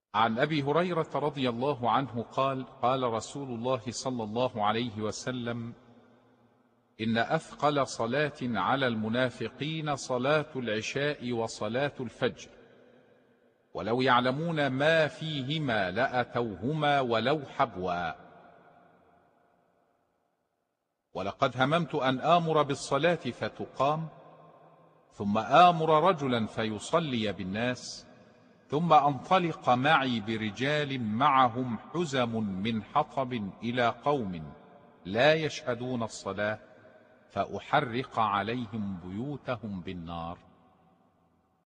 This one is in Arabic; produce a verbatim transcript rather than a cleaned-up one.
عن أبي هريرة رضي الله عنه قال: قال رسول الله صلى الله عليه وسلم: إن أثقل صلاة على المنافقين صلاة العشاء وصلاة الفجر، ولو يعلمون ما فيهما لأتوهما ولو حبوا. ولقد هممت أن آمر بالصلاة فتقام، ثم آمر رجلا فيصلي بالناس، ثم أنطلق معي برجال معهم حزم من حطب إلى قوم لا يشهدون الصلاة، فأحرق عليهم بيوتهم بالنار.